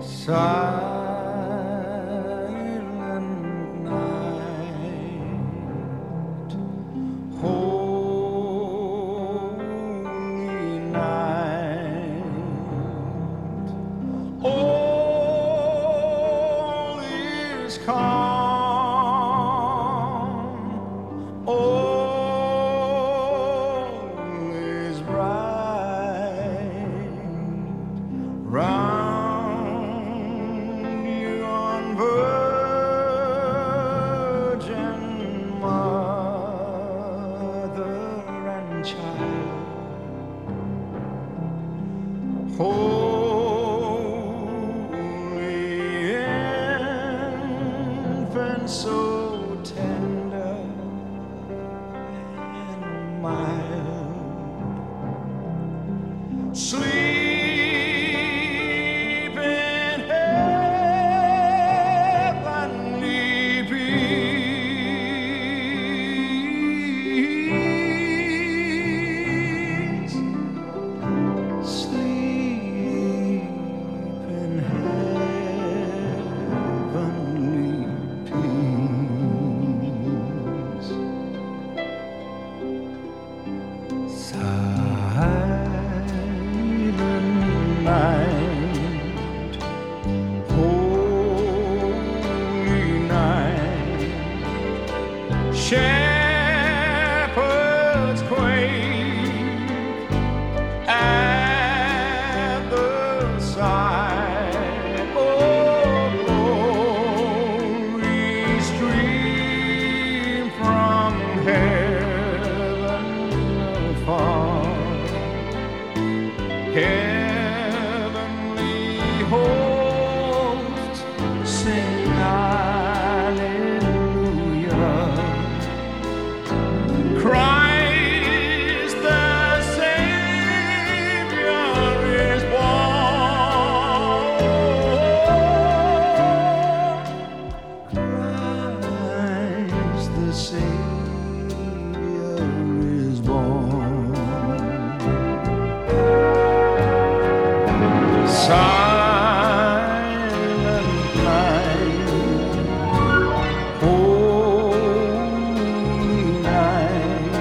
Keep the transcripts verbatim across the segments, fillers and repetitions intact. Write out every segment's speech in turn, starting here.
Silent night, holy night, all is calm, all is bright. Round Virgin Mother and Child, Holy Infant, so tender and mild, sleep. Night, holy night, shepherds quake at the sight. Oh, glory stream from heaven afar. Heavenly hosts sing hallelujah. Christ the Savior is born. Christ the Savior is born. Silent night, holy night,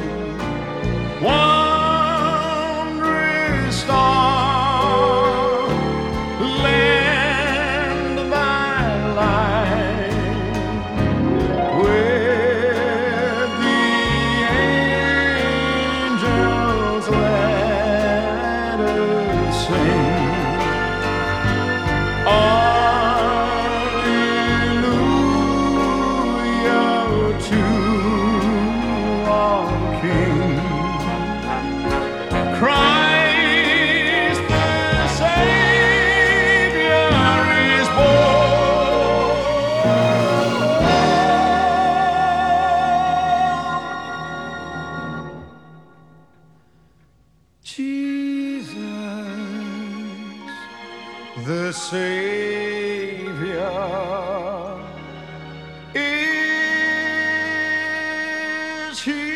wondrous star, lend thy light, with the angels let us sing. Alleluia to our King, Christ the Savior is born. Jesus, the Savior is here.